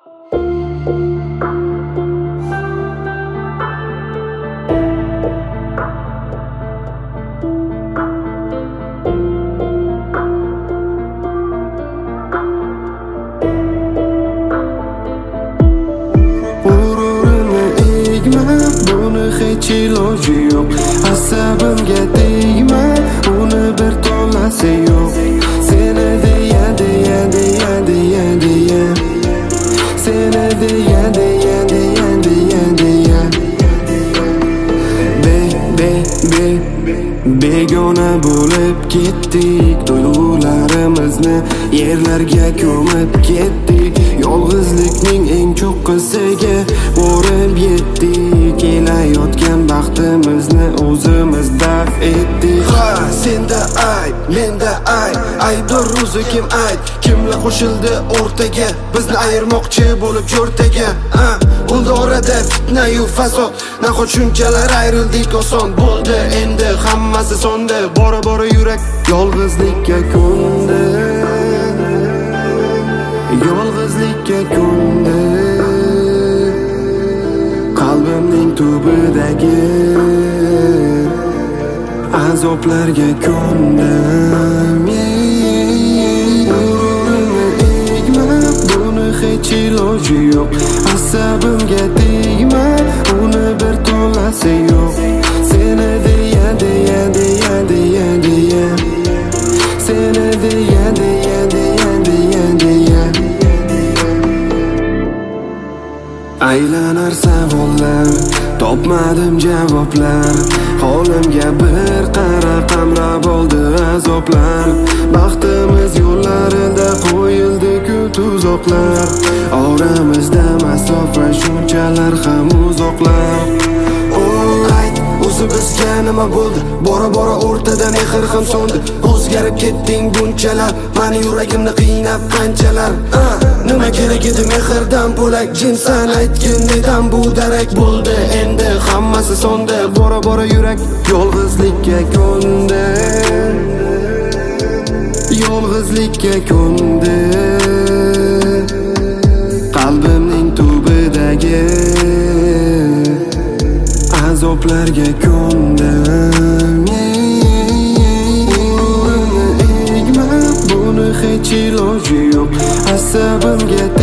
hech iloji yo'q. Asabimga tegma, uni bir tolasi yo'q. Seni deya deya deya deya deya, seni deya deya deya deya deya. Begona bo'lib ketdik, to'ylarimizni yerlarga ko'mib ketdik. Yolg'izlikning eng cho'qqisiga borib yetdik. Kelayotgan baxtimizni o'zimiz daf etdik. Ha, senda ayb, menda ayb, aybdor o'zi kim ayb? Kimlar qo'shildi o'rtaga, bizni ayirmoqchi bo'lib jo'rtaga? Bo'ldi orada fitna-yu fasod, nahot shunchalar ayrildik oson. Bo'ldi endi hammasi so'ndi, bora yurak yolg'izlikka ko'ndi. Yolg'izlikka ko'ndi, qalbimning tubidagi azoblarga ko'ndim. Buni hech iloji yo'q. Asabimga tegma, uni bir tolasi yo'q. Seni deya deya deya deya deya, seni deya deya deya deya deya. Aylanar savollar, topmadim javoblar. Holimga bir qara, qamrab oldi azoblar. Baxtimiz yo'llarida qo'yildi-ku tuzoqlar. Oramizda masofa shunchalar ham uzoqlar. O'zi bizga nima bo'ldi? Bora o'rtada mehr ham so'ndi. O'zgarib ketding bunchalar, meni yuragimni qiynab qanchalar. Nima kerak edi mehrdan bo'lak? Jinsan aytgin nedan bu darak? Bo'ldi endi hammasi so'ndi, bora yurak yolg'izlikka ko'ndi. Yolg'izlikka ko'ndi, qalbimning tubidagi azoblarga ko'ndim. Buni hech iloji yo'q. Asabimga